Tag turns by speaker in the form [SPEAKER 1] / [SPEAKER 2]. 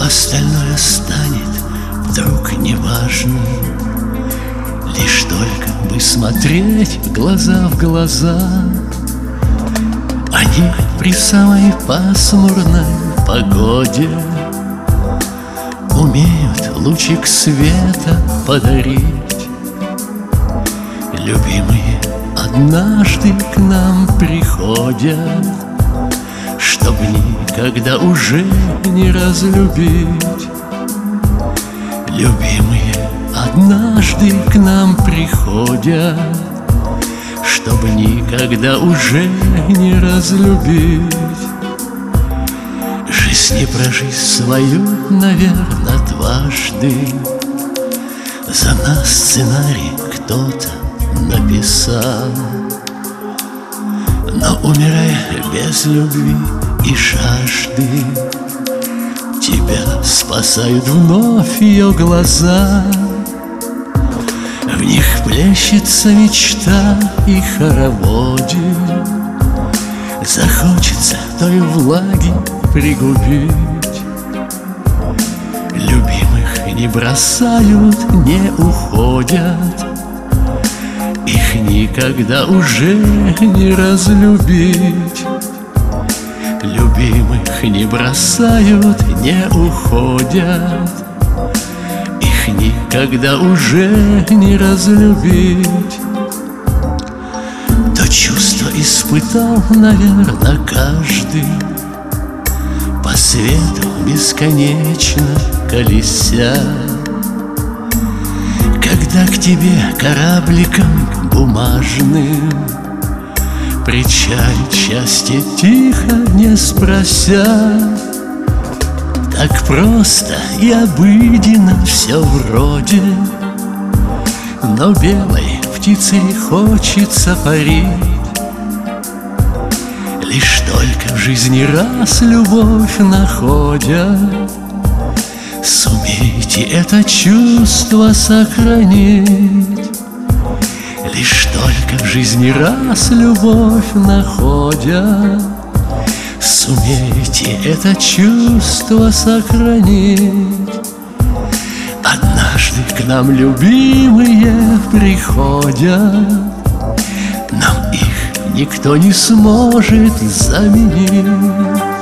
[SPEAKER 1] остальное станет вдруг неважным. Лишь только бы смотреть глаза в глаза. Они при самой пасмурной погоде умеют лучик света подарить. Любимые однажды к нам приходят, чтоб никогда уже не разлюбить. Любимые однажды к нам приходят, чтоб никогда уже не разлюбить. Жизнь не прожить свою, наверно, дважды. За нас сценарий кто-то написал, но умирая без любви и жажды, тебя спасают вновь ее глаза. В них плещется мечта и хороводе, захочется той влаги пригубить. Любимых не бросают, не уходят, их никогда уже не разлюбить. Любимых не бросают, не уходят, их никогда уже не разлюбить. То чувство испытал, наверно, каждый, по свету бесконечно колеся. Когда к тебе корабликом бумажным причалит счастье тихо, не спрося. Так просто и обыденно все вроде, но белой птицей хочется парить. Лишь только в жизни раз любовь находят, сумейте это чувство сохранить. Лишь только в жизни раз любовь находят, сумейте это чувство сохранить. Однажды к нам любимые приходят, нам их никто не сможет заменить.